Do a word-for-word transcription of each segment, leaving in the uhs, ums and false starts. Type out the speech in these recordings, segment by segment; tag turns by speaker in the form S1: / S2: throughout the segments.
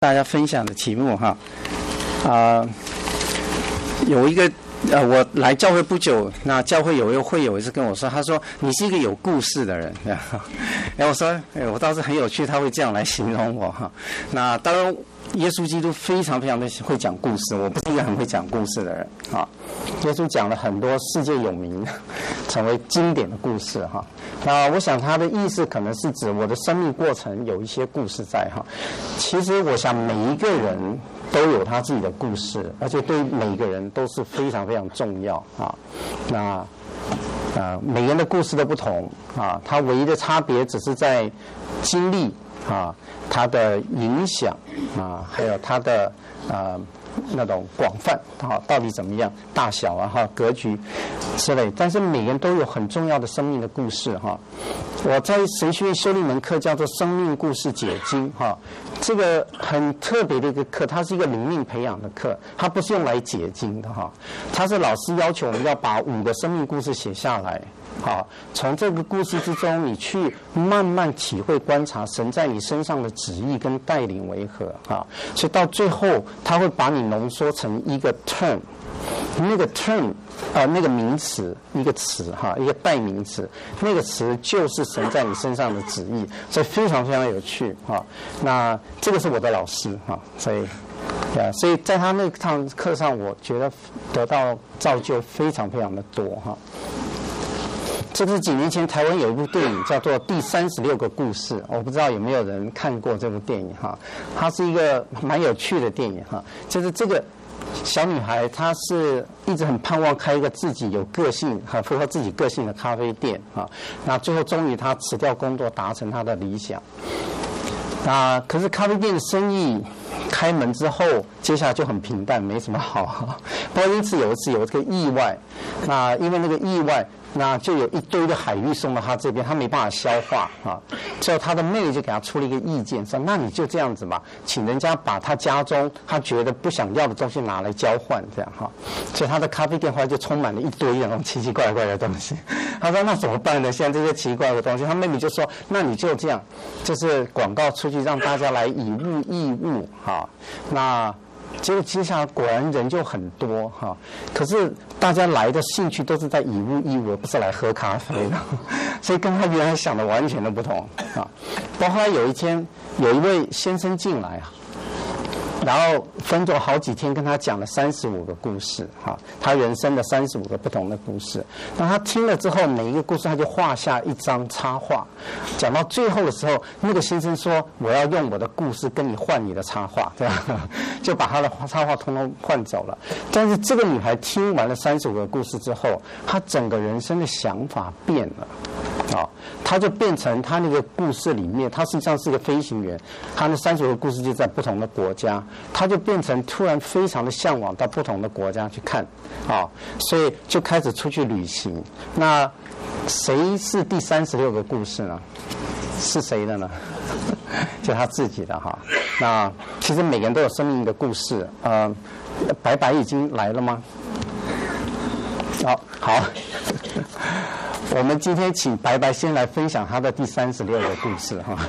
S1: 大家分享的题目哈，啊、呃，有一个呃，我来教会不久，那教会有一个会友一直跟我说，他说你是一个有故事的人，然后我说，哎，我倒是很有趣，他会这样来形容我哈。那当然，耶稣基督非常非常的会讲故事，我不是一个很会讲故事的人啊。耶稣讲了很多世界有名、成为经典的故事哈。那我想他的意思可能是指我的生命过程有一些故事在哈。其实我想每一个人都有他自己的故事，而且对每一个人都是非常非常重要啊。那呃，每个人的故事都不同啊，他唯一的差别只是在经历啊，他的影响啊，还有他的呃那种广泛啊，到底怎么样，大小啊哈，格局之类。但是每个人都有很重要的生命的故事哈。我在神学院修了一门课叫做生命故事解经哈，这个很特别的一个课，它是一个灵命培养的课，它不是用来解经的哈，它是老师要求我们要把五个生命故事写下来。好，从这个故事之中，你去慢慢体会、观察神在你身上的旨意跟带领为何啊？所以到最后，他会把你浓缩成一个 term， 那个 term 呃那个名词，一个词哈，一个代名词，那个词就是神在你身上的旨意，所以非常非常有趣哈。那这个是我的老师哈，所以。啊，所以在他那堂课上，我觉得得到造就非常非常的多哈。这是几年前台湾有一部电影叫做《第三十六个故事》，我不知道有没有人看过这部电影哈。它是一个蛮有趣的电影哈，就是这个小女孩她是一直很盼望开一个自己有个性、很符合自己个性的咖啡店哈。那最后终于她辞掉工作，达成她的理想。那可是咖啡店的生意开门之后，接下来就很平淡，没什么好。不过因此有一次有这个意外，那因为那个意外，那就有一堆的海芋送到他这边，他没办法消化啊。最后他的妹妹就给他出了一个意见，说：“那你就这样子吧，请人家把他家中他觉得不想要的东西拿来交换，这样哈。”所以他的咖啡店后来就充满了一堆那种奇奇怪怪的东西。他说：“那怎么办呢？现在这些奇怪的东西。”他妹妹就说：“那你就这样，就是广告出去让大家来以物易物哈。”那结果接下来果然人就很多哈，可是大家来的兴趣都是在以物易物，不是来喝咖啡的，所以跟他原来想的完全都不同啊。包括有一天有一位先生进来啊，然后分着好几天跟他讲了三十五个故事哈，他人生的三十五个不同的故事。那他听了之后，每一个故事他就画下一张插画，讲到最后的时候，那个先生说：“我要用我的故事跟你换你的插画，对吧？”就把他的插画通通换走了。但是这个女孩听完了三十五个故事之后，她整个人生的想法变了。啊，他就变成他那个故事里面，他实际上是个飞行员，他那三十个故事就在不同的国家，他就变成突然非常的向往到不同的国家去看，啊，所以就开始出去旅行。那谁是第三十六个故事呢？是谁的呢？就他自己的哈。那其实每个人都有生命的故事。呃，白白已经来了吗？好，好。我们今天请白白先来分享他的第三十六个故事哈。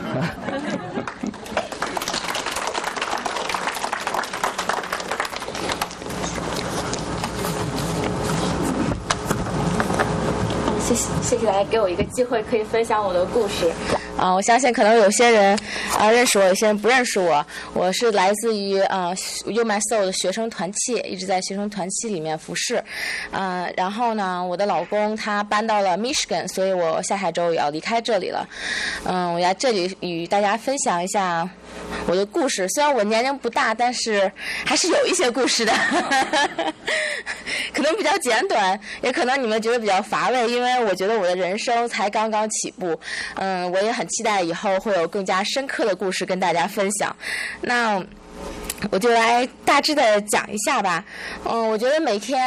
S2: 谢谢谢谢大家给我一个机会可以分享我的故事。啊、呃，我相信可能有些人啊、呃、认识我，有些人不认识我。我是来自于啊、呃、You My Soul 的学生团契，一直在学生团契里面服侍。呃，然后呢，我的老公他搬到了 Michigan， 所以我下下周也要离开这里了。嗯、呃，我在这里与大家分享一下我的故事。虽然我年龄不大，但是还是有一些故事的。可能比较简短，也可能你们觉得比较乏味，因为我觉得我的人生才刚刚起步。嗯，我也很期待以后会有更加深刻的故事跟大家分享。那我就来大致的讲一下吧。嗯，我觉得每天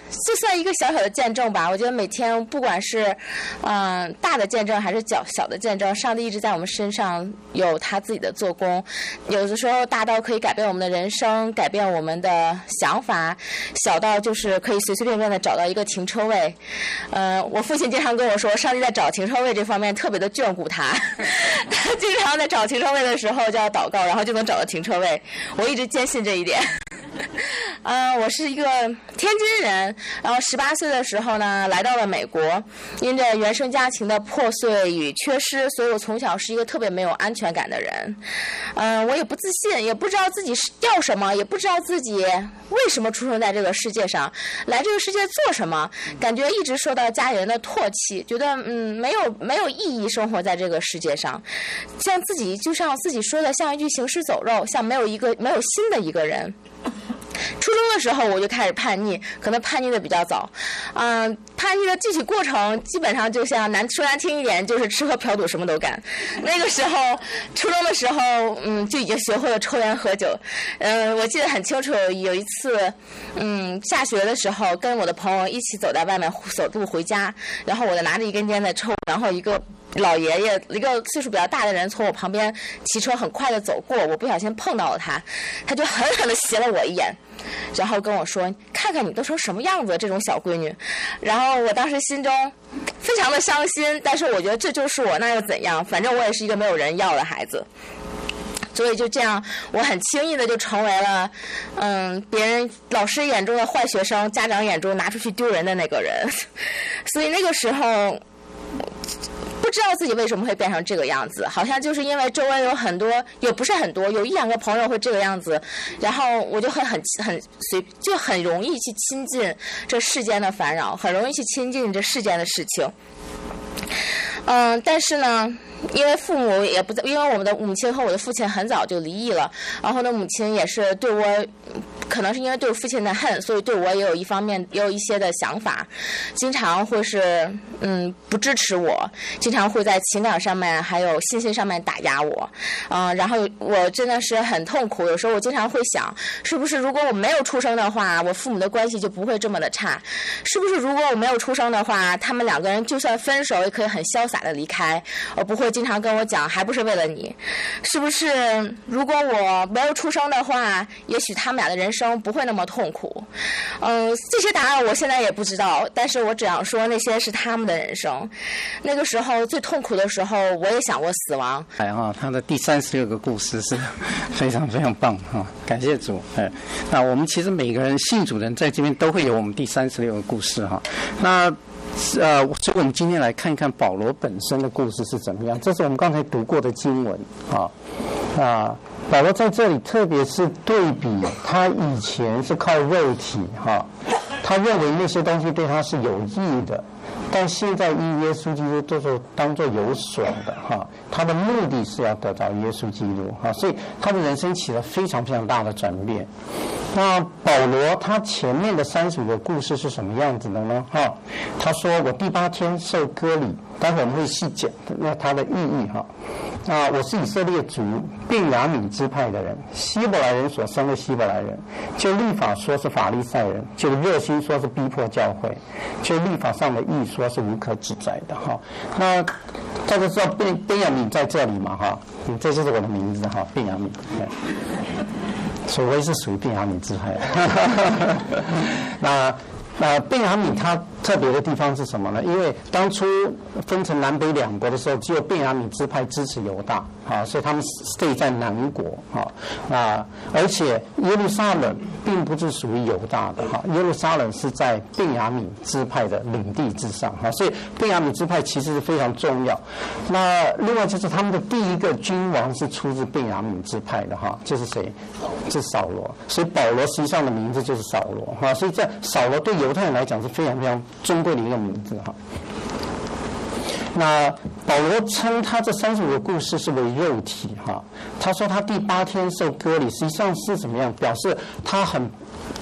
S2: 就算一个小小的见证吧。我觉得每天不管是嗯、呃、大的见证还是小小的见证，上帝一直在我们身上有他自己的做工。有的时候大到可以改变我们的人生，改变我们的想法，小到就是可以随随便便的找到一个停车位。呃，我父亲经常跟我说，上帝在找停车位这方面特别的眷顾他，他经常在找停车位的时候就要祷告，然后就能找到停车位。我一直坚信这一点。呃，我是一个天津人，然后十八岁的时候呢，来到了美国。因着原生家庭的破碎与缺失，所以我从小是一个特别没有安全感的人。嗯、呃，我也不自信，也不知道自己要什么，也不知道自己为什么出生在这个世界上，来这个世界做什么。感觉一直受到家人的唾弃，觉得嗯没有没有意义生活在这个世界上，像自己就像自己说的，像一具行尸走肉，像没有一个没有心的一个人。初中的时候我就开始叛逆，可能叛逆的比较早，嗯、呃，叛逆的具体过程基本上就像难说难听一点，就是吃喝嫖赌什么都干。那个时候，初中的时候，嗯，就已经学会了抽烟喝酒。嗯、呃，我记得很清楚，有一次，嗯，下学的时候跟我的朋友一起走在外面走路回家，然后我就拿着一根烟在抽，然后一个老爷爷，一个岁数比较大的人从我旁边骑车很快的走过，我不小心碰到了他，他就狠狠的斜了我一眼，然后跟我说，看看你都成什么样子这种小闺女。然后我当时心中非常的伤心，但是我觉得这就是我，那又怎样，反正我也是一个没有人要的孩子。所以就这样，我很轻易的就成为了，嗯，别人老师眼中的坏学生，家长眼中拿出去丢人的那个人。所以那个时候不知道自己为什么会变成这个样子，好像就是因为周围有很多，也不是很多，有一两个朋友会这个样子，然后我就会很很随，就很容易去亲近这世间的烦扰，很容易去亲近这世间的事情。嗯，但是呢，因为父母也不在，因为我们的母亲和我的父亲很早就离异了，然后呢，母亲也是对我，可能是因为对我父亲的恨，所以对我也有一方面也有一些的想法，经常会是嗯不支持我，经常会在情感上面还有信心上面打压我，嗯、呃，然后我真的是很痛苦。有时候我经常会想，是不是如果我没有出生的话，我父母的关系就不会这么的差？是不是如果我没有出生的话，他们两个人就算分手也可以很潇洒的离开，而不会经常跟我讲还不是为了你？是不是如果我没有出生的话，也许他们俩的人生不会那么痛苦？嗯、呃，这些答案我现在也不知道，但是我只想说那些是他们的人生。那个时候最痛苦的时候，我也想过死亡。
S1: 哎哈，他的第三十六个故事是非常非常棒哈，感谢主。哎，那我们其实每个人信主人在这边都会有我们第三十六个故事哈。那呃，所以我们今天来看一看保罗本身的故事是怎么样。这是我们刚才读过的经文啊。啊，保罗在这里特别是对比他以前是靠肉体哈，他认为那些东西对他是有益的，但现在以耶稣基督都是当作有损的哈。他的目的是要得到耶稣基督哈，所以他的人生起了非常非常大的转变。那保罗他前面的三十五个故事是什么样子的呢？哈，他说我第八天受割礼，待会我们会细讲那他的意义哈。啊，我是以色列族便雅悯支派的人，希伯来人所生的希伯来人，就律法说是法利赛人，就热心说是逼迫教会，就律法上的义说是无可指摘的哈。那大家知道便便雅悯在这里嘛哈，这就是我的名字哈，便雅悯。所以我也是属于便雅悯支派的。那那便雅悯它特别的地方是什么呢？因为当初分成南北两国的时候，只有便雅悯支派支持犹大，啊，所以他们 stay 在南国，啊，啊，而且耶路撒冷并不是属于犹大的，哈，耶路撒冷是在便雅悯支派的领地之上，哈，所以便雅悯支派其实是非常重要。那另外就是他们的第一个君王是出自便雅悯支派的，哈，就是谁？是扫罗。所以保罗实际上的名字就是扫罗，哈，所以这扫罗对犹太人来讲是非常非常尊贵的一个名字哈。那保罗称他这三十五个故事是为肉体哈，他说他第八天受割礼，实际上是怎么样？表示他很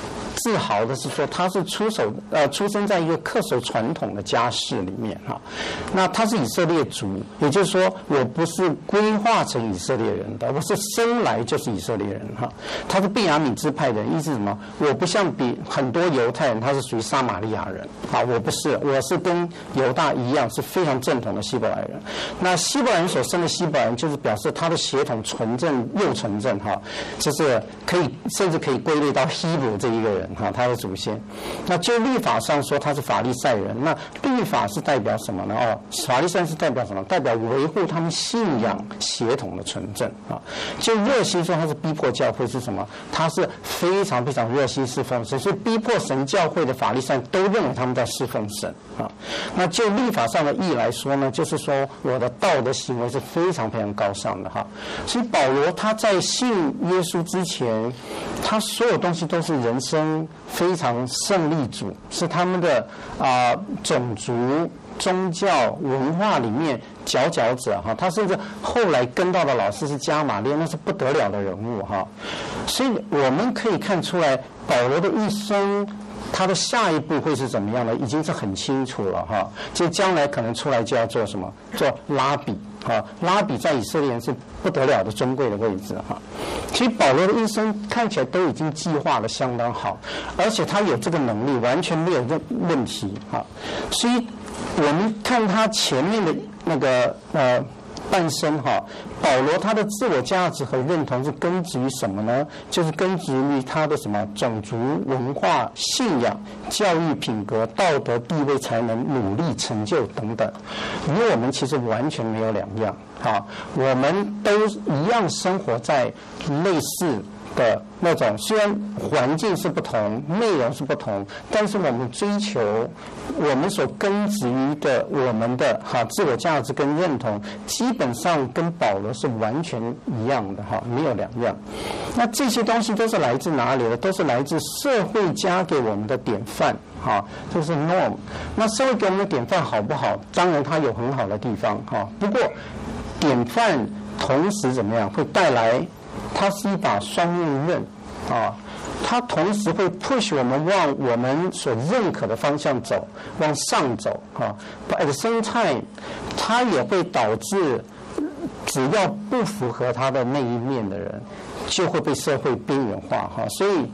S1: 自豪的是说，他是出手呃出生在一个恪守传统的家世里面哈。那他是以色列族，也就是说，我不是规划成以色列人的，我是生来就是以色列人哈。他是便雅悯支派的人，意思是什么？我不像比很多犹太人，他是属于撒玛利亚人啊，我不是，我是跟犹大一样，是非常正统的希伯来人。那希伯来人所生的希伯来人，就是表示他的血统纯正又纯正哈，就是可以甚至可以归类到希伯这一个人哈，他的祖先。那就律法上说他是法利赛人，那律法是代表什么呢？哦，法利赛是代表什么？代表维护他们信仰血统的纯正啊。就热心说他是逼迫教会是什么？他是非常非常热心侍奉神，所以逼迫神教会的法利赛都认为他们在侍奉神啊。那就律法上的义来说呢，就是说我的道德行为是非常非常高尚的哈。所以保罗他在信耶稣之前，他所有东西都是人生非常胜利组，是他们的啊、呃、种族、宗教、文化里面佼佼者哈。他甚至后来跟到的老师是加马列，那是不得了的人物哈。所以我们可以看出来，保罗的一生，他的下一步会是怎么样的，已经是很清楚了哈。就将来可能出来就要做什么，做拉比哈。拉比在以色列人是不得了的尊贵的位置哈。其实保罗的一生看起来都已经计划的相当好，而且他有这个能力，完全没有问问题哈。所以我们看他前面的那个呃半生哈，保罗他的自我价值和认同是根植于什么呢？就是根植于他的什么种族、文化、信仰、教育、品格、道德、地位、才能、努力、成就等等，与我们其实完全没有两样哈。我们都一样生活在类似的那种，虽然环境是不同，内容是不同，但是我们追求，我们所根植于的我们的哈自我价值跟认同，基本上跟保罗是完全一样的哈，没有两样。那这些东西都是来自哪里的？都是来自社会加给我们的典范哈，这是 norm。那社会给我们的典范好不好？当然它有很好的地方哈，不过典范同时怎么样会带来？它是一把双面刃啊，它同时会 push 我们往我们所认可的方向走，往上走啊。But at the same time， 它也会导致只要不符合它的那一面的人，就会被社会边缘化哈。所以，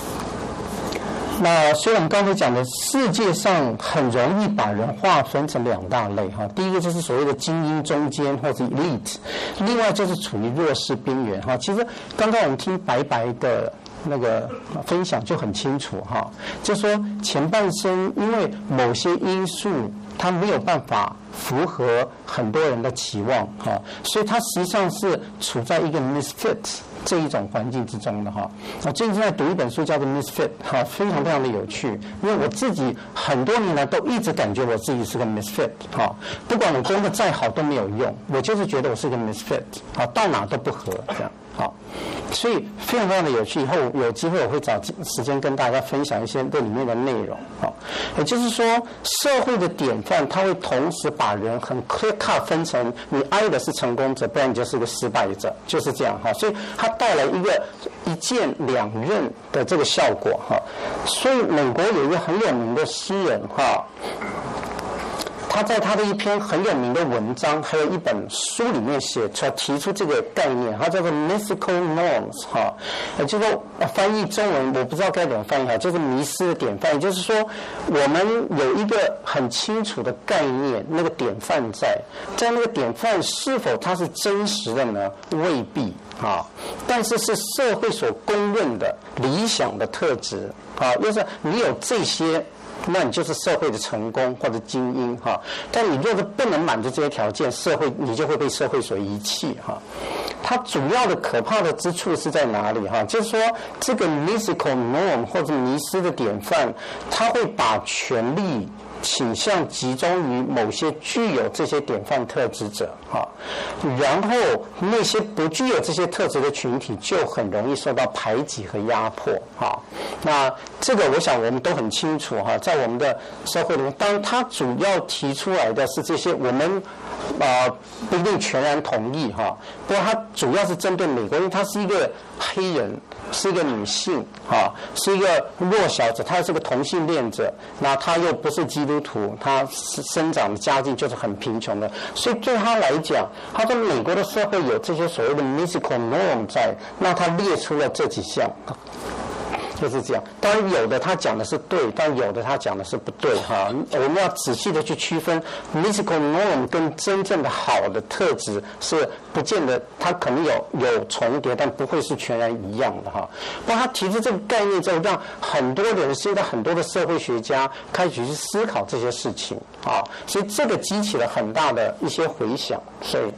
S1: 那所以我们刚才讲的，世界上很容易把人划分成两大类哈。第一个就是所谓的精英中间或者 elite， 另外就是处于弱势边缘哈。其实刚刚我们听白白的那个分享就很清楚哈，就说前半生因为某些因素，他没有办法符合很多人的期望哈，所以他实际上是处在一个 misfit这一种环境之中的哈。我最近在读一本书叫做 Misfit 哈，非常非常的有趣，因为我自己很多年来都一直感觉我自己是个 Misfit 哈，不管我真的再好都没有用，我就是觉得我是个 Misfit 啊，到哪都不合这样好，所以非常非常的有趣。以后有机会我会找时间跟大家分享一些这里面的内容好，也就是说社会的典范它会同时把人很 clear cut 分成你爱的是成功者，不然你就是个失败者，就是这样哈，所以它带来一个一箭两刃的这个效果哈。所以美国有一个很有名的诗人哈，他在他的一篇很有名的文章，还有一本书里面写出提出这个概念，它叫做 mythical norms 哈，也就是说翻译中文我不知道该怎么翻译哈，就是迷思的典范。也就是说，我们有一个很清楚的概念，那个典范在，在那个典范是否它是真实的呢？未必啊，但是是社会所公认的理想的特质啊，就是你有这些。那你就是社会的成功或者精英哈，但你若是不能满足这些条件，社会你就会被社会所遗弃哈。它主要的可怕的之处是在哪里哈？就是说这个 mythical norm 或者迷思的典范，它会把权力倾向集中于某些具有这些典范特质者哈，然后那些不具有这些特质的群体就很容易受到排挤和压迫哈。那这个我想我们都很清楚哈，在我们的社会里面，当然它主要提出来的是这些我们
S3: 呃不一定全然同意哈。不过它主要是针对美国，因为她是一个黑人，是一个女性啊，是一个弱小者，她是个同性恋者，那她又不是基督徒，她生长的家境就是很贫穷的，所以对她来讲，她说美国的社会有这些所谓的 mystical norm 在，那她列出了这几项。就是这样，当然有的他讲的是对，但有的他讲的是不对哈。我们要仔细的去区分 mystical norm 跟真正的好的特质是不见得，它可能有有重叠，但不会是全然一样的哈。不过他提出这个概念之后，让很多人现在很多的社会学家开始去思考这些事情啊，所以这个激起了很大的一些回响。所以，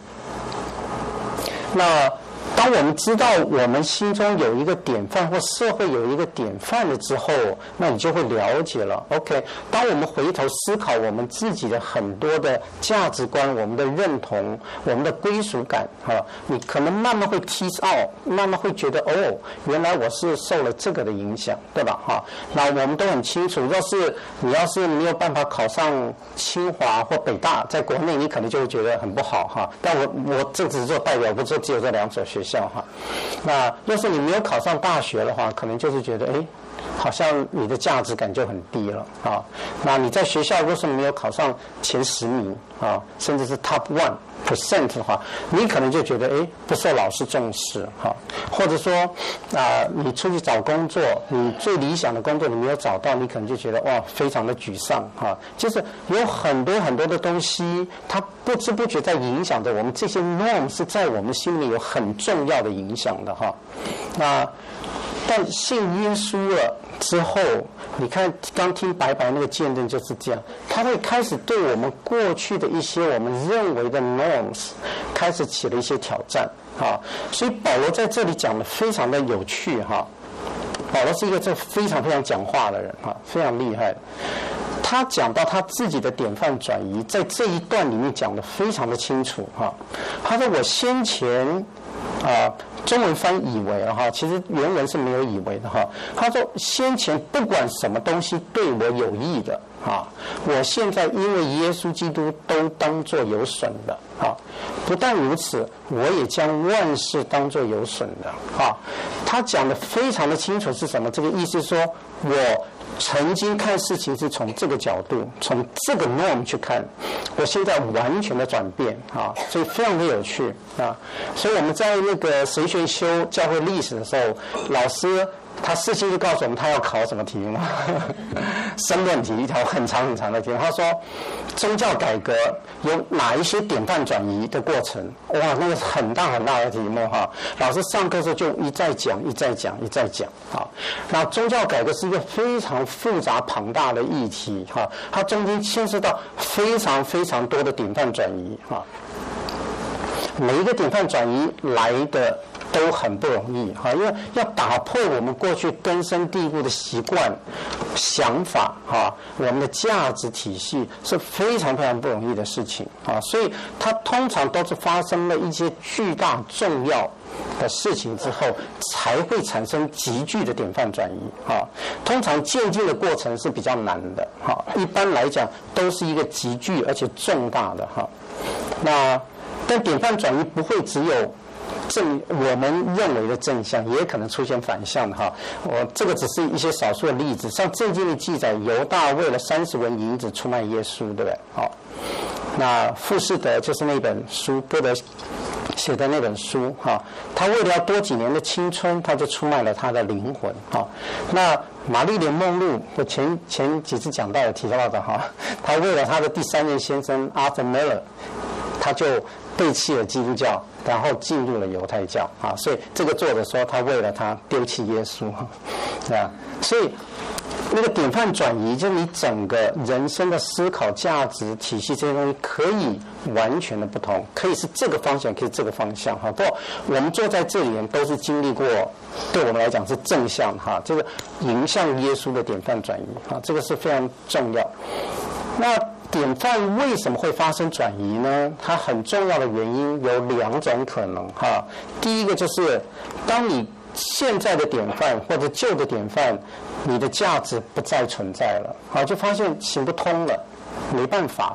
S3: 那。当我们知道我们心中有一个典范或社会有一个典范了之后，那你就会了解了。OK， 当我们回头思考我们自己的很多的价值观、我们的认同、我们的归属感，哈，你可能慢慢会 tease out， 慢慢会觉得哦，原来我是受了这个的影响，对吧？哈，那我们都很清楚，要是你要是没有办法考上清华或北大，在国内你可能就会觉得很不好哈。但我我这只是做代表，不是只有这两所学校。校哈，那要是你没有考上大学的话，可能就是觉得哎，好像你的价值感就很低了啊。那你在学校若是没有考上前十名啊，甚至是 top one percent 的话，你可能就觉得哎，不受老师重视哈，或者说啊、呃，你出去找工作，你最理想的工作你没有找到，你可能就觉得哇，非常的沮丧哈。就是有很多很多的东西，它不知不觉在影响着我们，这些 norm 是在我们心里有很重要的影响的哈。那但信耶稣了之后，你看刚听白白那个见证就是这样，他会开始对我们过去的一些我们认为的 norms 开始起了一些挑战啊。所以保罗在这里讲的非常的有趣哈。保罗是一个这非常非常讲话的人哈，非常厉害。他讲到他自己的典范转移，在这一段里面讲得非常的清楚哈。他说我先前啊、呃，中文翻以为哈，其实原文是没有以为的哈。他说先前不管什么东西对我有益的啊，我现在因为耶稣基督都当作有损的啊。不但如此，我也将万事当作有损的啊。他讲得非常的清楚是什么？这个意思说我曾经看事情是从这个角度，从这个 norm 去看，我现在完全的转变啊，所以非常的有趣啊。所以我们在那个神学修教会历史的时候，老师他事先就告诉我们他要考什么题目，申论题，一条很长很长的题目。他说宗教改革有哪一些典范转移的过程？哇，那个很大很大的题目哈。老师上课的时候就一再讲一再讲一再讲啊。那宗教改革是一个非常复杂庞大的议题哈，它中间牵涉到非常非常多的典范转移哈。每一个典范转移来的都很不容易哈，因为要打破我们过去根深蒂固的习惯、想法哈，我们的价值体系是非常非常不容易的事情啊，所以它通常都是发生了一些巨大重要的事情之后，才会产生急剧的典范转移啊。通常渐进的过程是比较难的哈，一般来讲都是一个急剧而且重大的哈。那但典范转移不会只有正我们认为的正向，也可能出现反向的哈。我这个只是一些少数的例子，像圣经的记载，犹大为了三十文银子出卖耶稣，对不对？好，那富士德就是那本书，歌德写的那本书哈，他为了要多几年的青春，他就出卖了他的灵魂哈。那玛丽莲梦露，我前前几次讲到有提到的哈，他为了他的第三任先生 Arthur Miller， 他就背弃了基督教，然后进入了犹太教啊，所以这个作者说他为了他丢弃耶稣，对吧？所以那个典范转移，就是你整个人生的思考、价值体系这些东西可以完全的不同，可以是这个方向，可以这个方向哈。不过我们坐在这里人都是经历过，对我们来讲是正向哈，这个迎向耶稣的典范转移哈，这个是非常重要。那典范为什么会发生转移呢？它很重要的原因有两种可能哈。第一个就是当你现在的典范或者旧的典范，你的价值不再存在了，好，就发现行不通了，没办法了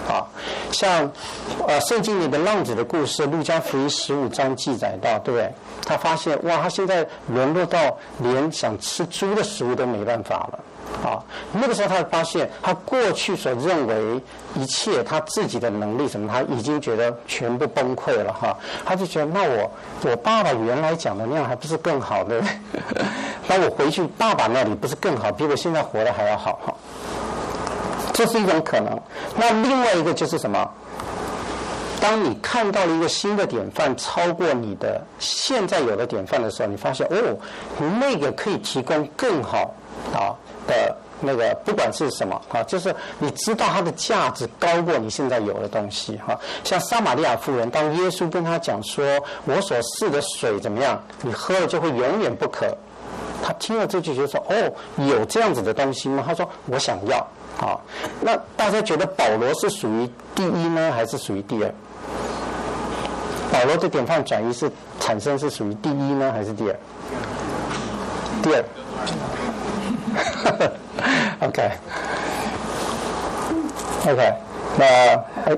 S3: 啊，像呃圣经里的浪子的故事，路加福音十五章记载到，对不对？他发现哇，他现在沦落到连想吃猪的食物都没办法了。啊，那个时候他发现，他过去所认为一切他自己的能力什么，他已经觉得全部崩溃了哈。他就觉得，那我我爸爸原来讲的那样还不是更好，对不对？那我回去爸爸那里不是更好，比我现在活得还要好哈。这是一种可能。那另外一个就是什么？当你看到了一个新的典范超过你的现在有的典范的时候，你发现哦，那个可以提供更好啊的那个不管是什么啊，就是你知道它的价值高过你现在有的东西哈。像撒玛利亚妇人，当耶稣跟她讲说，我所赐的水怎么样，你喝了就会永远不渴。他听了这句就说，哦，有这样子的东西吗？他说我想要啊。那大家觉得保罗是属于第一呢，还是属于第二？保罗的典范转移是产生是属于第一呢，还是第二？第二。OK OK 那哎，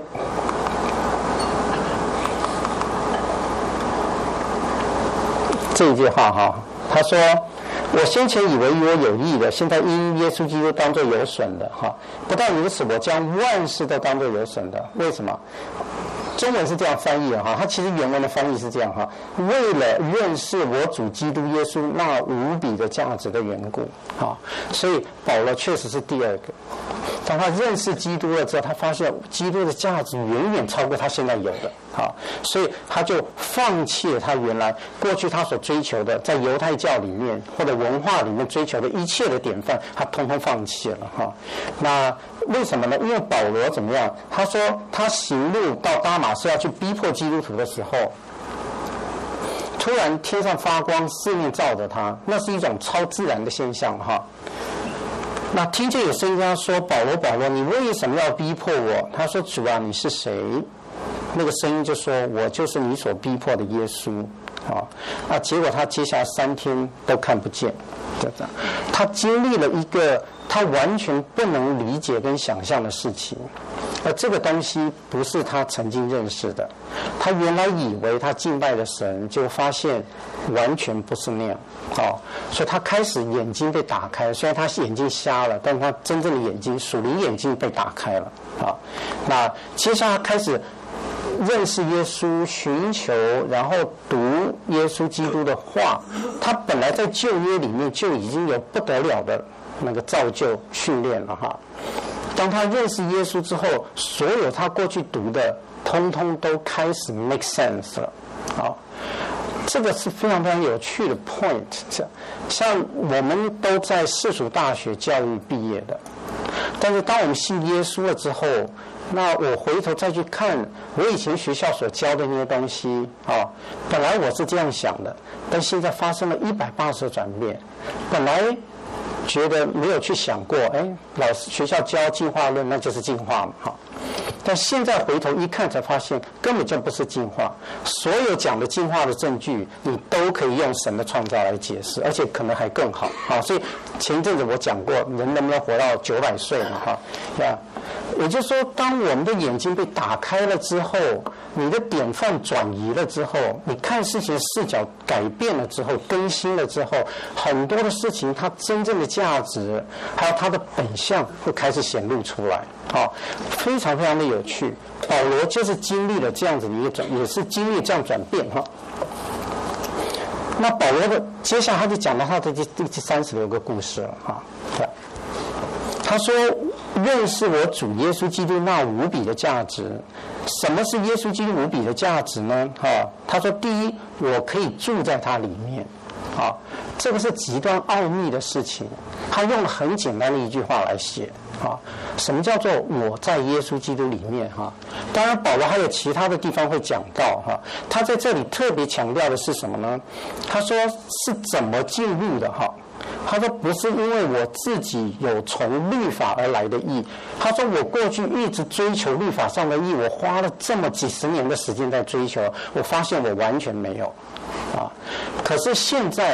S3: 这一句话哈，他说我先前以为与我有益的，现在因耶稣基督当作有损的哈。不但如此，我将万事都当作有损的。为什么？中文是这样翻译的哈，它其实原文的翻译是这样哈：为了认识我主基督耶稣那无比的价值的缘故啊，所以保罗确实是第二个。当他认识基督了之后，他发现基督的价值远远超过他现在有的啊，所以他就放弃了他原来过去他所追求的，在犹太教里面或者文化里面追求的一切的典范，他通通放弃了哈。那为什么呢？因为保罗怎么样？他说他行路到大马士要去逼迫基督徒的时候，突然天上发光，四面照着他，那是一种超自然的现象哈。那听见有声音跟他说：“保罗，保罗，你为什么要逼迫我？”他说：“主啊，你是谁？”那个声音就说：“我就是你所逼迫的耶稣。”啊，那结果他接下来三天都看不见，就这样。他经历了一个他完全不能理解跟想象的事情，而这个东西不是他曾经认识的。他原来以为他敬拜的神，就发现完全不是那样。哦，所以他开始眼睛被打开，虽然他眼睛瞎了，但是他真正的眼睛属灵眼睛被打开了啊。那接下来开始认识耶稣，寻求，然后读耶稣基督的话。他本来在旧约里面就已经有不得了的那个造就训练了哈。当他认识耶稣之后，所有他过去读的，通通都开始 make sense 了啊。这个是非常非常有趣的 point。像我们都在世俗大学教育毕业的，但是当我们信耶稣了之后，那我回头再去看我以前学校所教的那些东西啊，本来我是这样想的，但现在发生了一百八十度转变。本来觉得没有去想过，哎，老师学校教进化论，那就是进化嘛，哈。但现在回头一看，才发现根本就不是进化。所有讲的进化的证据，你都可以用神的创造来解释，而且可能还更好。好，所以前一阵子我讲过，人能不能活到九百岁嘛？哈，呀，也就是说，当我们的眼睛被打开了之后，你的典范转移了之后，你看事情的视角改变了之后，更新了之后，很多的事情它真正的价值，还有它的本相会开始显露出来。好，非常非常的有趣。保罗就是经历了这样子的一个转，也是经历这样转变哈。那保罗的接下来他就讲到他的第第三十六个故事了哈。他说：“认识我主耶稣基督那无比的价值。什么是耶稣基督无比的价值呢？哈，他说：第一，我可以住在他里面。啊，这个是极端奥秘的事情。他用了很简单的一句话来写。啊，什么叫做我在耶稣基督里面？哈，当然保罗还有其他的地方会讲到哈。他在这里特别强调的是什么呢？他说是怎么进入的哈。”他说不是因为我自己有从律法而来的义，他说我过去一直追求律法上的义，我花了这么几十年的时间在追求，我发现我完全没有啊。可是现在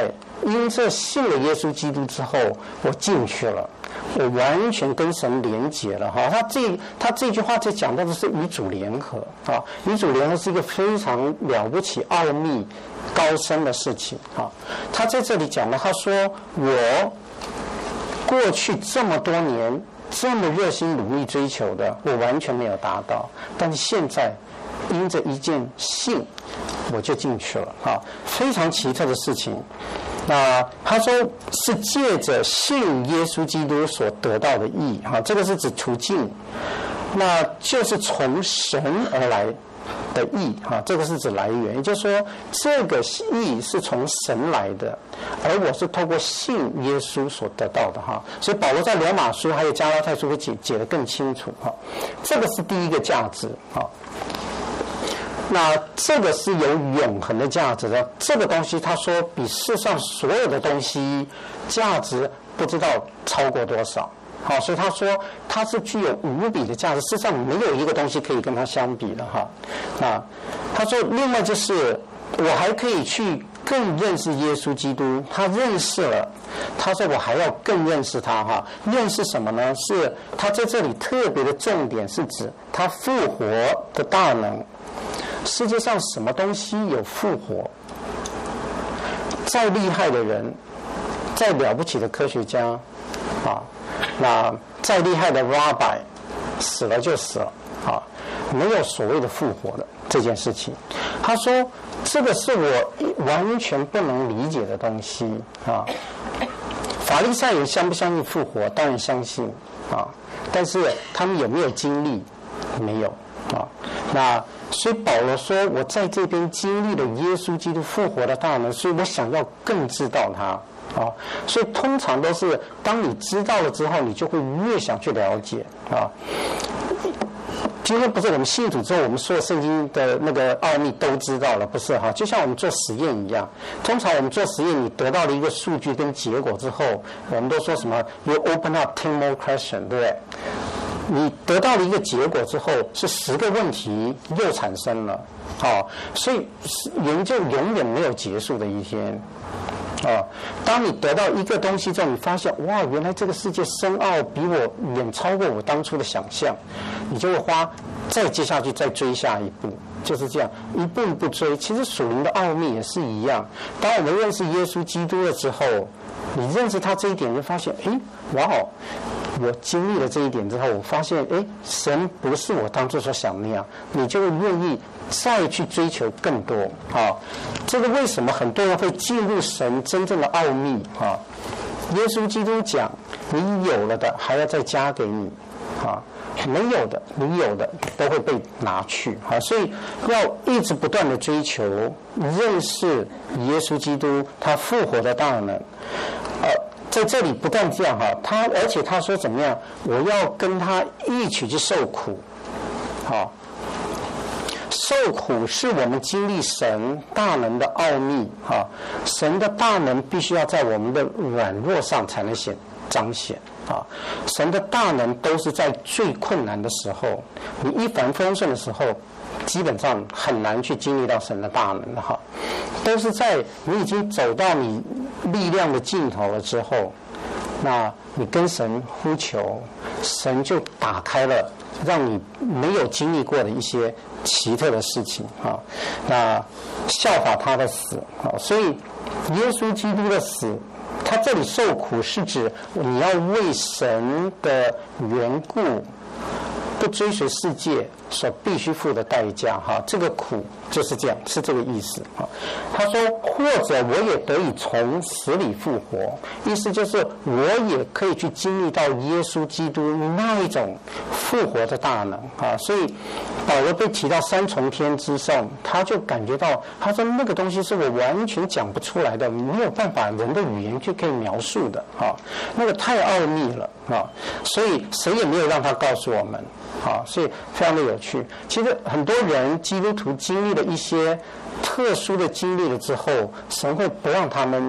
S3: 因这信了耶稣基督之后，我进去了，我完全跟神连结了哈。他这他这句话在讲到的是与主联合啊，与主联合是一个非常了不起、奥秘、高深的事情啊。他在这里讲了，他说我过去这么多年这么热心努力追求的，我完全没有达到，但是现在因着一件信，我就进去了啊，非常奇特的事情。那他说是借着信耶稣基督所得到的义哈，这个是指途径，那就是从神而来的义哈，这个是指来源，也就是说这个义是从神来的，而我是透过信耶稣所得到的哈。所以保罗在罗马书还有加拉太书会解解得更清楚哈，这个是第一个价值哈。那这个是有永恒的价值的，这个东西他说比世上所有的东西价值不知道超过多少，好，所以他说它是具有无比的价值，世上没有一个东西可以跟它相比的哈。那他说另外就是我还可以去更认识耶稣基督，他认识了，他说我还要更认识他哈。认识什么呢？是他在这里特别的重点是指他复活的大能。世界上什么东西有复活？再厉害的人，再了不起的科学家，啊，那再厉害的 rabbi， 死了就死了，啊，没有所谓的复活的这件事情。他说，这个是我完全不能理解的东西啊。法利赛人相不相信复活？当然相信啊，但是他们有没有经历？没有啊。那所以保罗说，我在这边经历了耶稣基督复活的大能，所以我想要更知道他啊。所以通常都是当你知道了之后，你就会越想去了解啊。今天不是我们信主之后，我们所有圣经的那个奥秘都知道了，不是哈？就像我们做实验一样，通常我们做实验，你得到了一个数据跟结果之后，我们都说什么 ？You open up ten more questions， 对不对？你得到了一个结果之后，是十个问题又产生了，啊，所以研究永远没有结束的一天，啊，当你得到一个东西之后，你发现哇，原来这个世界深奥比我远超过我当初的想象，你就会花再接下去再追下一步，就是这样一步一步追。其实属灵的奥秘也是一样，当我们认识耶稣基督了之后，你认识他这一点，你就发现，哎，哇哦！我经历了这一点之后，我发现，哎，神不是我当初所想那样，你就会愿意再去追求更多啊。这个为什么很多人会进入神真正的奥秘啊？耶稣基督讲，你有了的还要再加给你啊，没有的，你有的都会被拿去啊。所以要一直不断的追求认识耶稣基督他复活的大能，呃。在这里不但这样哈，他而且他说怎么样？我要跟他一起去受苦，好，受苦是我们经历神大能的奥秘哈。神的大能必须要在我们的软弱上才能显彰显啊。神的大能都是在最困难的时候，你一帆风顺的时候，基本上很难去经历到神的大能的哈。都是在你已经走到你力量的尽头了之后，那你跟神呼求，神就打开了让你没有经历过的一些奇特的事情啊。那效法他的死啊，所以耶稣基督的死，他这里受苦是指你要为神的缘故不追随世界所必须付的代价哈，这个苦就是这样，是这个意思啊。他说，或者我也得以从死里复活，意思就是我也可以去经历到耶稣基督那一种复活的大能啊。所以保罗被提到三重天之上，他就感觉到，他说那个东西是我完全讲不出来的，没有办法人的语言就可以描述的啊，那个太奥秘了啊，所以谁也没有让他告诉我们。好，所以非常的有趣。其实很多人基督徒经历了一些特殊的经历了之后，神会不让他们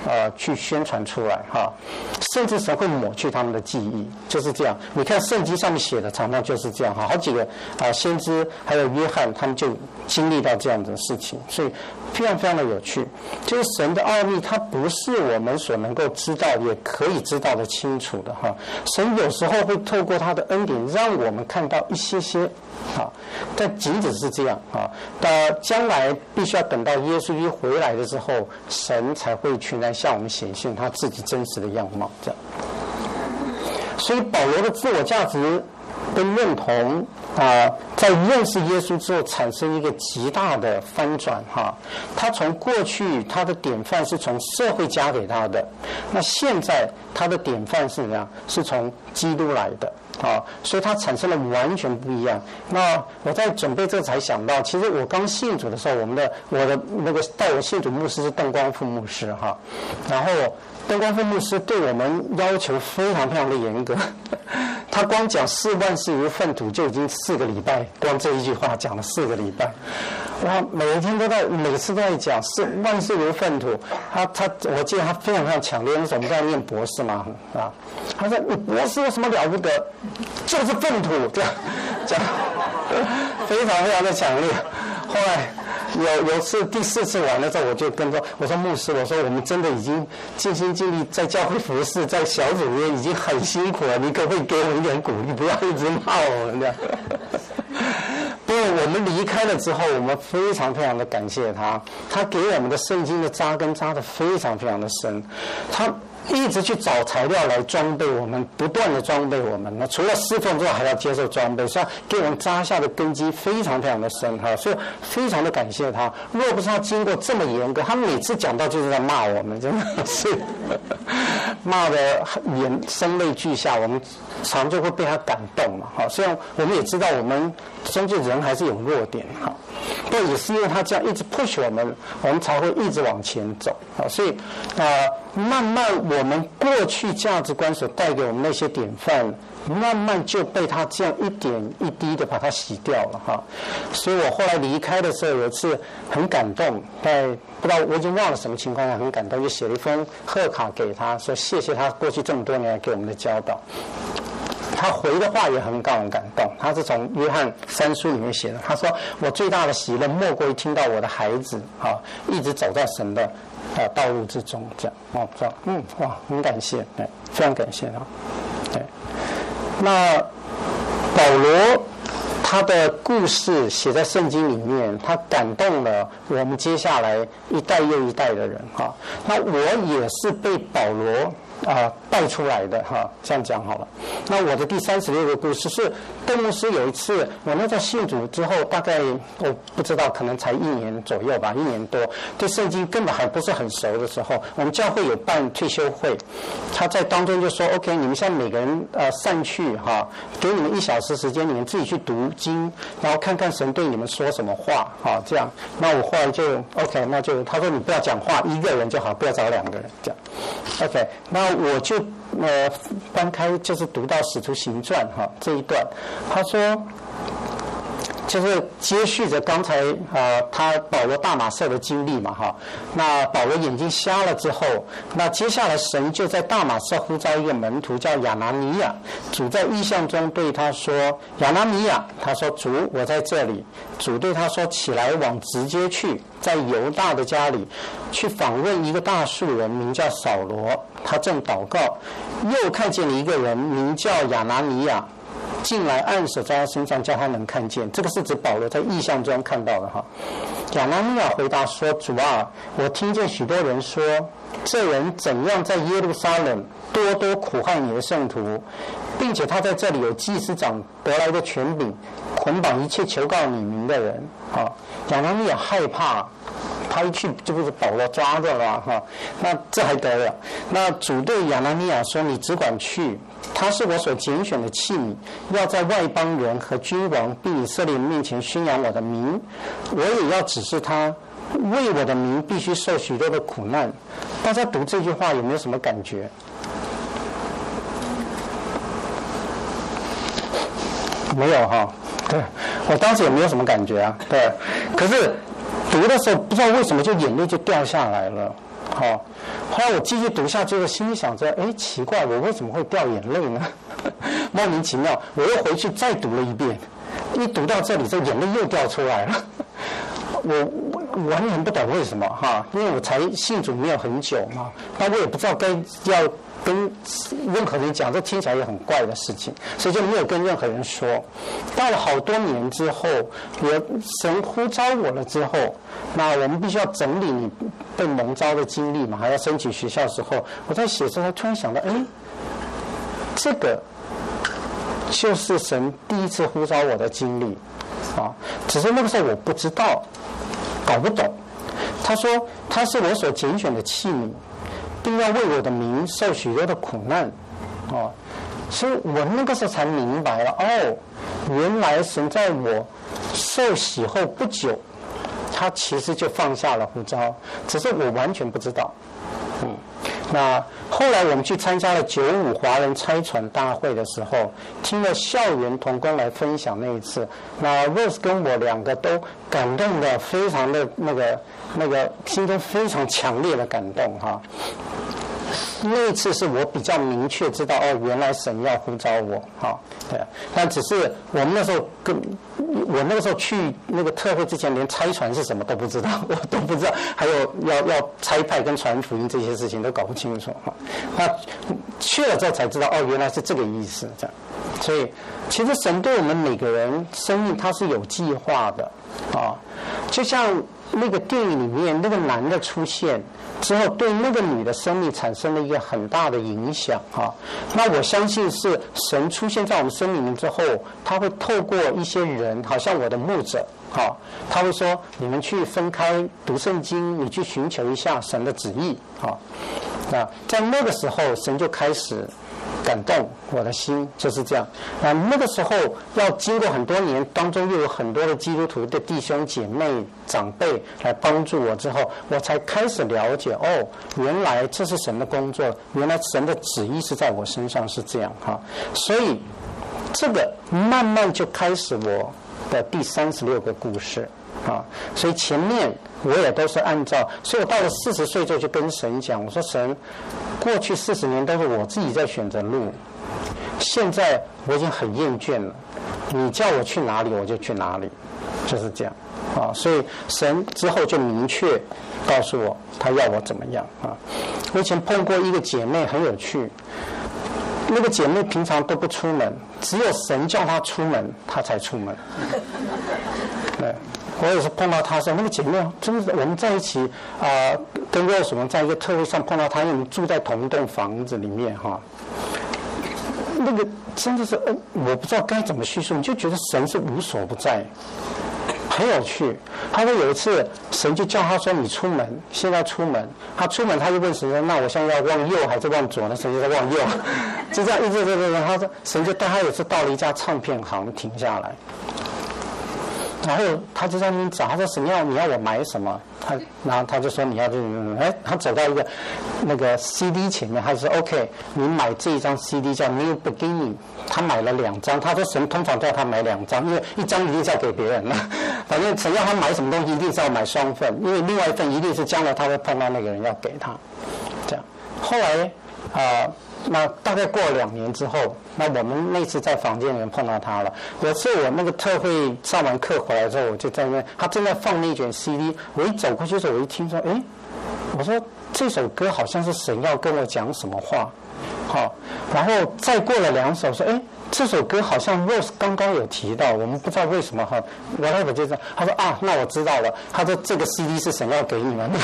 S3: 呃去宣传出来哈，甚至神会抹去他们的记忆，就是这样。你看圣经上面写的，常常就是这样哈，好几个啊、呃、先知还有约翰，他们就经历到这样的事情，所以非常非常的有趣。就是神的奥秘，它不是我们所能够知道，也可以知道的清楚的哈。神有时候会透过他的恩典，让我们看到一些些啊，但仅仅是这样啊。到将来必须要等到耶稣一回来的时候，神才会全然向我们显现他自己真实的样貌。这样，所以保罗的自我价值跟认同啊，在认识耶稣之后，产生一个极大的翻转哈。他从过去他的典范是从社会加给他的，那现在他的典范是怎样？是从基督来的。啊，所以它产生了完全不一样。那我在准备这个才想到，其实我刚信主的时候，我们的我的那个带我信主牧师是邓光富牧师哈，然后邓光富牧师对我们要求非常非常的严格，他光讲四万事如粪土就已经四个礼拜，光这一句话讲了四个礼拜。哇，每一天都在，每次都在讲是万事如粪土。他他，我记得他非常非常强烈，那时候我们在念博士嘛啊，他说你博士有什么了不得？就是粪土，这样这样，非常非常的强烈。后来有有次第四次完了之后，我就跟说，我说牧师，我说我们真的已经尽心尽力在教会服侍，在小组里面已经很辛苦了，你可不可以给我一点鼓励，不要一直骂我们这样。不过我们离开了之后，我们非常非常的感谢他，他给我们的圣经的扎根扎得非常非常的深，他一直去找材料来装备我们，不断的装备我们。那除了侍奉之外，还要接受装备，所以给我们扎下的根基非常非常的深哈，所以非常的感谢他。若不是他经过这么严格，他每次讲到就是在骂我们，真的是骂的眼声泪俱下，我们常就会被他感动嘛哈。虽然我们也知道我们终究人还是有弱点哈，但也是因为他这样一直 push 我们，我们才会一直往前走啊。所以啊、呃，慢慢我们过去价值观所带给我们那些典范，慢慢就被他这样一点一滴的把它洗掉了哈。所以我后来离开的时候，有一次很感动，在不知道我已经忘了什么情况下很感动，就写了一封贺卡给他，说谢谢他过去这么多年来给我们的教导。他回的话也很让人感动，他是从约翰三书里面写的。他说：“我最大的喜乐，莫过于听到我的孩子啊，一直走在神的啊道路之中。”这样哦，这样嗯哇，很感谢，对，非常感谢他。对，那保罗他的故事写在圣经里面，他感动了我们接下来一代又一代的人哈。那我也是被保罗啊带出来的哈，这样讲好了。那我的第三十六个故事是邓牧师有一次，我那在信主之后，大概我不知道，可能才一年左右吧，一年多，对圣经根本还不是很熟的时候，我们教会有办退休会，他在当中就说 ：“OK， 你们现在每个人呃散去哈，给你们一小时时间，你们自己去读经，然后看看神对你们说什么话哈，这样。”那我后来就 OK， 那就他说你不要讲话，一个人就好，不要找两个人这样。OK， 那我就呃翻开就是读到《使徒行传》哈这一段，他说就是接续着刚才啊、呃、他保罗大马色的经历嘛哈。那保罗眼睛瞎了之后，那接下来神就在大马色呼召一个门徒叫亚拿尼亚，主在异象中对他说：“亚拿尼亚。”他说：“主，我在这里。”主对他说：“起来，往直接去，在犹大的家里去访问一个大树人，名叫扫罗。他正祷告，又看见了一个人，名叫亚拿尼亚，进来按手在他身上，叫他能看见。”这个是指保罗在异象中看到的哈。亚拿尼亚回答说：“主啊，我听见许多人说，这人怎样在耶路撒冷多多苦害你的圣徒，并且他在这里有祭司长得来的权柄，捆绑一切求告你名的人。”啊，亚拿尼亚害怕，他一去就不是保罗抓着了哈。那这还得了？那主对亚拿尼亚说：“你只管去，他是我所拣选的器皿，要在外邦人和君王并以色列人面前宣扬我的名。我也要指示他，为我的名必须受许多的苦难。”大家读这句话有没有什么感觉？没有哈，对，我当时也没有什么感觉啊，对。可是读的时候不知道为什么就眼泪就掉下来了。 好、哦，后来我继续读下去，我心里想着，哎，奇怪，我为什么会掉眼泪呢？莫名其妙，我又回去再读了一遍，一读到这里，这眼泪又掉出来了。我我完全不懂为什么哈，因为我才信主没有很久嘛，但我也不知道该要跟任何人讲，这听起来也很怪的事情，所以就没有跟任何人说。到了好多年之后，我神呼召我了之后，那我们必须要整理你被蒙召的经历嘛，还要申请学校的时候，我在写的时候突然想到，哎，这个就是神第一次呼召我的经历啊，只是那个时候我不知道。搞不懂，他说他是我所拣选的器皿，并要为我的名受许多的苦难，哦，所以我那个时候才明白了，哦，原来神在我受洗后不久，他其实就放下了呼召，只是我完全不知道，嗯。那后来我们去参加了九五华人差传大会的时候，听了校园同工来分享那一次，那 Rose 跟我两个都感动的非常的那个那个心中非常强烈的感动哈。那一次是我比较明确知道哦，原来神要呼召我哈，对，但只是我们那时候跟我那个时候去那个特会之前，连差传是什么都不知道，我都不知道，还有要要差派跟传福音这些事情都搞不清楚哈。那去了之后才知道哦，原来是这个意思这样。所以其实神对我们每个人生命他是有计划的啊，就像那个电影里面那个男的出现之后，对那个女的生命产生了一个很大的影响哈。那我相信是神出现在我们生命里之后，他会透过一些人，好像我的牧者哈，他会说你们去分开读圣经，你去寻求一下神的旨意哈。那在那个时候，神就开始感动我的心，就是这样。那那个时候要经过很多年，当中又有很多的基督徒的弟兄姐妹长辈来帮助我之后，我才开始了解哦，原来这是神的工作，原来神的旨意是在我身上是这样哈。所以这个慢慢就开始我的第三十六个故事啊。所以前面我也都是按照，所以我到了四十岁之后就跟神讲，我说神，过去四十年都是我自己在选择路，现在我已经很厌倦了，你叫我去哪里我就去哪里，就是这样啊。所以神之后就明确告诉我他要我怎么样啊。我以前碰过一个姐妹很有趣，那个姐妹平常都不出门，只有神叫她出门她才出门。对，我也是碰到她的时候，那个姐妹真的，我们在一起啊、呃，跟 Rose 我们在一个特会上碰到她，因为我们住在同一栋房子里面哈。那个真的是，呃，我不知道该怎么叙述，你就觉得神是无所不在，很有趣。他说有一次神就叫他说你出门，现在出门，他出门他就问神说，那我现在要往右还是往左呢？神就在往右，就这样一直在在在，他说神就带他有一次到了一家唱片行停下来。然后他就在那边找，他说什么要你要我买什么？他然后他就说你要这个，哎，他走到一个那个 C D 前面，他说 OK， 你买这一张 C D 叫 New Beginning， 他买了两张。他说神通常叫他买两张，因为一张一定是要给别人的，反正神要他买什么东西一定是要买双份，因为另外一份一定是将来他会碰到那个人要给他。这样，后来啊。呃那大概过了两年之后，那我们那次在房间里面碰到他了。有次我那个特会上完课回来之后，我就在那边，他正在放那卷 C D， 我一走过去的时候，我一听说，哎，我说这首歌好像是神要跟我讲什么话，好，然后再过了两首说，哎，这首歌好像 Rose 刚刚有提到，我们不知道为什么哈，whatever就是，他说啊，那我知道了，他说这个 C D 是神要给你们的。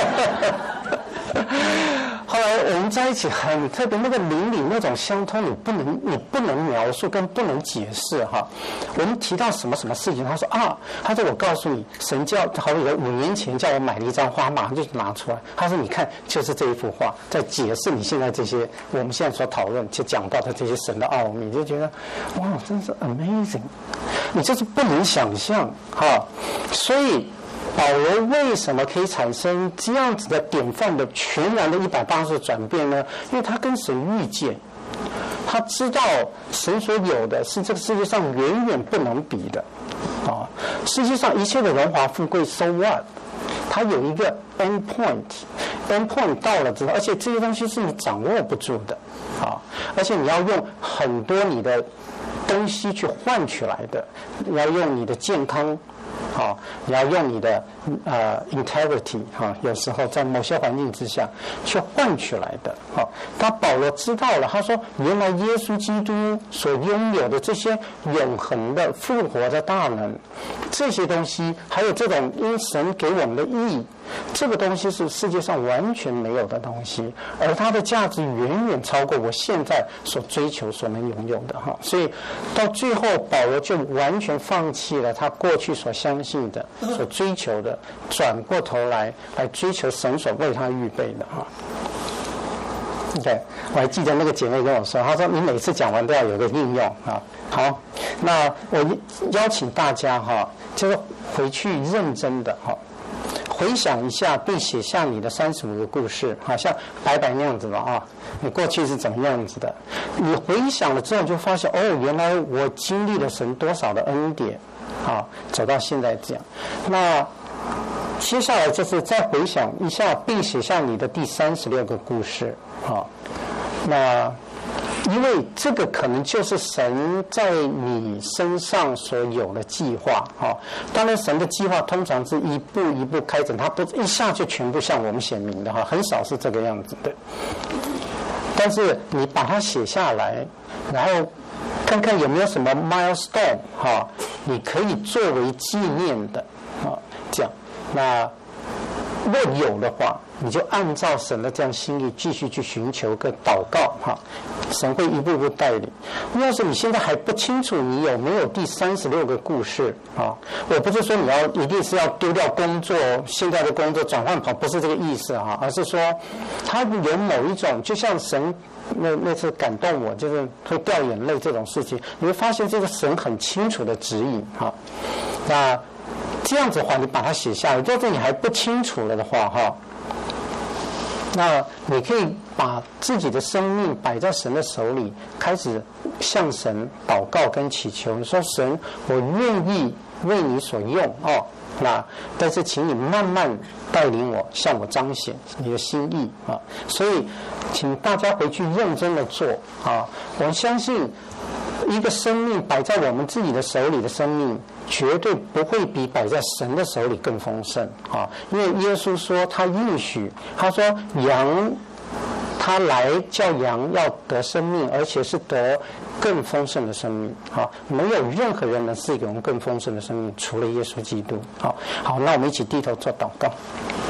S3: 后来我们在一起很特别，那个邻里那种相通，你不能你不能描述跟不能解释哈。我们提到什么什么事情，他说啊，他说我告诉你，神叫好比五年前叫我买了一张画，马上就拿出来。他说你看，就是这一幅画，在解释你现在这些我们现在所讨论就讲到的这些神的奥秘，就觉得哇，真是 amazing， 你就是不能想象哈。所以保罗为什么可以产生这样子的典范的全然的一百八十度转变呢？因为他跟神遇见，他知道神所有的是这个世界上远远不能比的啊！世界上一切的荣华富贵 ，so what？ 它有一个 end point， endpoint 到了之后，而且这些东西是你掌握不住的，啊，而且你要用很多你的东西去换取来的，你要用你的健康。好，你要用你的呃 integrity 哈，有时候在某些环境之下去换取来的。好，当保罗知道了，他说原来耶稣基督所拥有的这些永恒的复活的大能，这些东西还有这种因神给我们的义，这个东西是世界上完全没有的东西，而它的价值远远超过我现在所追求所能拥有的哈。所以到最后，保罗就完全放弃了他过去所相信的、所追求的，转过头来来追求神所为他预备的哈。OK， 我还记得那个姐妹跟我说，她说你每次讲完都要有个应用啊。好，那我邀请大家哈，就是回去认真的哈。回想一下，并写下你的三十五个故事，好像白白那样子吧啊！你过去是怎么样子的？你回想了之后，就发现哦，原来我经历了神多少的恩典，啊，走到现在这样。那接下来就是再回想一下，并写下你的第三十六个故事，啊，那。因为这个可能就是神在你身上所有的计划哈。当然，神的计划通常是一步一步开展，它不一下就全部向我们显明的哈，很少是这个样子的。但是你把它写下来，然后看看有没有什么 milestone 哈，你可以作为纪念的啊，这样。那若有的话，你就按照神的这样心意继续去寻求跟祷告哈，神会一步步带领。要是你现在还不清楚你有没有第三十六个故事啊，我不是说你要一定是要丢掉工作，现在的工作转换跑，不是这个意思啊，而是说他有某一种，就像神那那次感动我，就是会掉眼泪这种事情，你会发现这个神很清楚的指引哈。那这样子的话，你把它写下来。如果你还不清楚了的话，哈，那你可以把自己的生命摆在神的手里，开始向神祷告跟祈求。你说神，我愿意为你所用哦。那但是请你慢慢带领我，向我彰显你的心意啊。所以，请大家回去认真的做啊。我相信。一个生命摆在我们自己的手里的生命，绝对不会比摆在神的手里更丰盛啊！因为耶稣说他应许，他说羊，他来叫羊要得生命，而且是得更丰盛的生命啊！没有任何人能赐给我们更丰盛的生命，除了耶稣基督。好，好，那我们一起低头做祷告。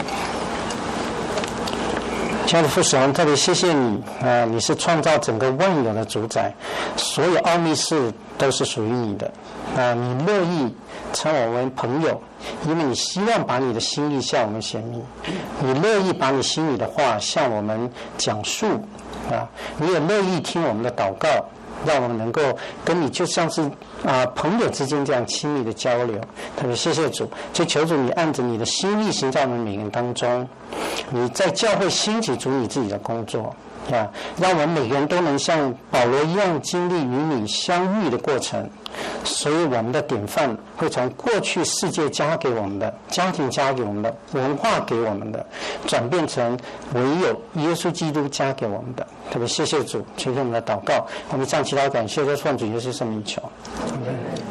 S3: 亲爱的父神，特别谢谢你啊、呃！你是创造整个万有的主宰，所有奥秘事都是属于你的啊、呃！你乐意称我们朋友，因为你希望把你的心意向我们显明，你乐意把你心里的话向我们讲述啊！你也乐意听我们的祷告，让我们能够跟你就像是啊、呃、朋友之间这样亲密的交流。特别谢谢主，就求主你按着你的心意行在我们每个人当中。你在教会兴起主你自己的工作啊，让我们每个人都能像保罗一样经历与你相遇的过程。所以我们的典范会从过去世界加给我们的、家庭加给我们的、文化给我们的，转变成唯有耶稣基督加给我们的。特别谢谢主，垂听我们的祷告，我们向祈祷感谢，在奉主耶稣圣名求。